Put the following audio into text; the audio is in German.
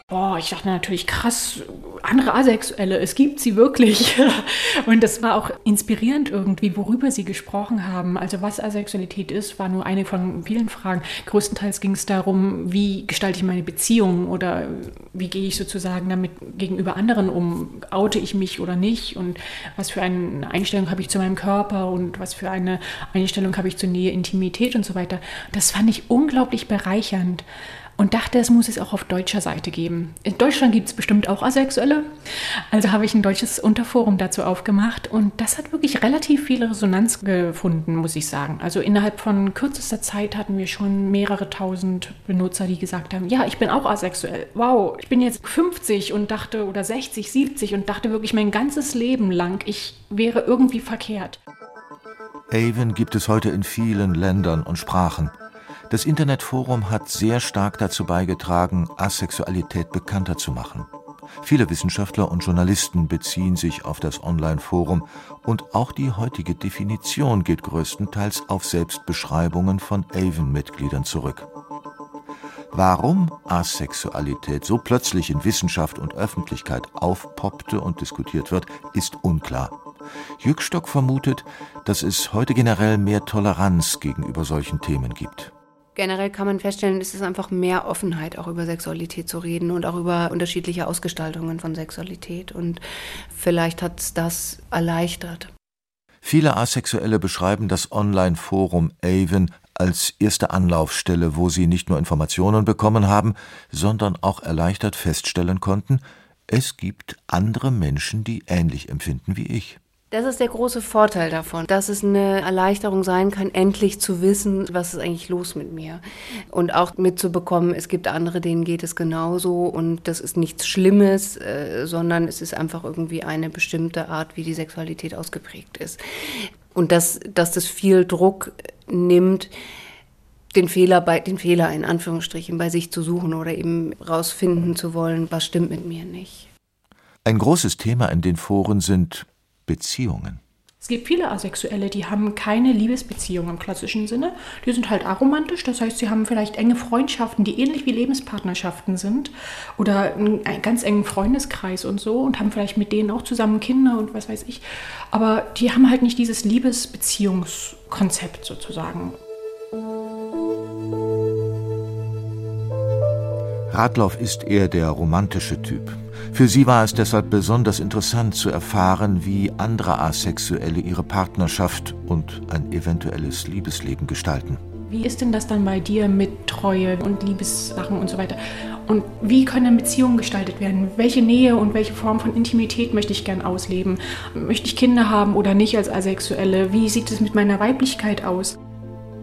Ich dachte natürlich, krass, andere Asexuelle, es gibt sie wirklich. Und das war auch inspirierend irgendwie, worüber sie gesprochen haben. Also was Asexualität ist, war nur eine von vielen Fragen. Größtenteils ging es darum, wie gestalte ich meine Beziehung oder wie gehe ich sozusagen damit gegenüber anderen um? Oute ich mich oder nicht? Und was für eine Einstellung habe ich zu meinem Körper und was für eine Einstellung habe ich zur Nähe, Intimität und so weiter. Das fand ich unglaublich bereichernd. Und dachte, es muss es auch auf deutscher Seite geben. In Deutschland gibt es bestimmt auch Asexuelle. Also habe ich ein deutsches Unterforum dazu aufgemacht. Und das hat wirklich relativ viel Resonanz gefunden, muss ich sagen. Also innerhalb von kürzester Zeit hatten wir schon mehrere tausend Benutzer, die gesagt haben, ja, ich bin auch asexuell. Wow, ich bin jetzt 50 und dachte, oder 60, 70 und dachte wirklich mein ganzes Leben lang, ich wäre irgendwie verkehrt. Aven gibt es heute in vielen Ländern und Sprachen. Das Internetforum hat sehr stark dazu beigetragen, Asexualität bekannter zu machen. Viele Wissenschaftler und Journalisten beziehen sich auf das Online-Forum und auch die heutige Definition geht größtenteils auf Selbstbeschreibungen von Aven-Mitgliedern zurück. Warum Asexualität so plötzlich in Wissenschaft und Öffentlichkeit aufpoppte und diskutiert wird, ist unklar. Jückstock vermutet, dass es heute generell mehr Toleranz gegenüber solchen Themen gibt. Generell kann man feststellen, es ist einfach mehr Offenheit, auch über Sexualität zu reden und auch über unterschiedliche Ausgestaltungen von Sexualität. Und vielleicht hat es das erleichtert. Viele Asexuelle beschreiben das Online-Forum Aven als erste Anlaufstelle, wo sie nicht nur Informationen bekommen haben, sondern auch erleichtert feststellen konnten, es gibt andere Menschen, die ähnlich empfinden wie ich. Das ist der große Vorteil davon, dass es eine Erleichterung sein kann, endlich zu wissen, was ist eigentlich los mit mir. Und auch mitzubekommen, es gibt andere, denen geht es genauso und das ist nichts Schlimmes, sondern es ist einfach irgendwie eine bestimmte Art, wie die Sexualität ausgeprägt ist. Und dass das viel Druck nimmt, den Fehler in Anführungsstrichen bei sich zu suchen oder eben rausfinden zu wollen, was stimmt mit mir nicht. Ein großes Thema in den Foren sind Beziehungen. Es gibt viele Asexuelle, die haben keine Liebesbeziehung im klassischen Sinne. Die sind halt aromantisch, das heißt, sie haben vielleicht enge Freundschaften, die ähnlich wie Lebenspartnerschaften sind oder einen ganz engen Freundeskreis und so und haben vielleicht mit denen auch zusammen Kinder und was weiß ich. Aber die haben halt nicht dieses Liebesbeziehungskonzept sozusagen. Radloff ist eher der romantische Typ. Für sie war es deshalb besonders interessant zu erfahren, wie andere Asexuelle ihre Partnerschaft und ein eventuelles Liebesleben gestalten. Wie ist denn das dann bei dir mit Treue und Liebessachen und so weiter? Und wie können Beziehungen gestaltet werden? Welche Nähe und welche Form von Intimität möchte ich gern ausleben? Möchte ich Kinder haben oder nicht als Asexuelle? Wie sieht es mit meiner Weiblichkeit aus?